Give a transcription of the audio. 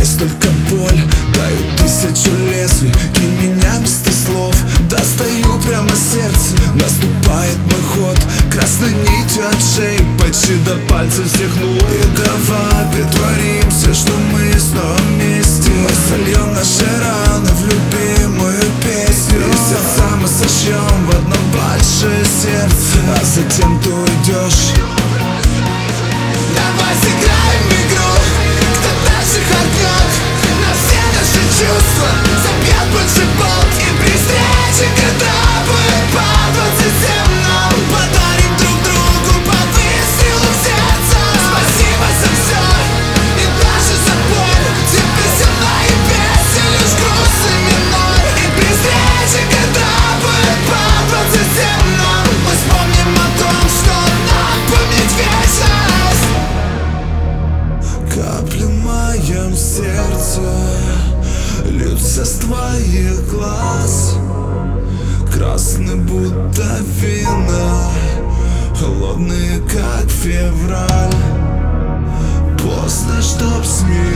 Есть только боль, даю 1000 лезвий. Кинь меня без слов, достаю прямо сердце. Наступает мой ход, красной нитью от шеи почти до пальцев всех ног. И давай притворимся, что мы снова вместе. Мы сольем наши раны в любимую песню. И сердца мы сошьем в одно большое сердце. А затем ты уйдешь. Давай сыграем игру, кто дальше харкнет. На все наши чувства забьет больше болт. И при встрече, когда будет по 27 нам, подарим друг другу по выстрелу в сердце. Спасибо за все и даже за боль. Теперь со мной и песен лишь грустный минор. И при встрече, когда будет по 27 нам, мы вспомним о том, что нам помнить вечность. Капли в моем сердце льются с твоих глаз. Красный будто вина, холодные как февраль. Поздно, чтоб смеяться.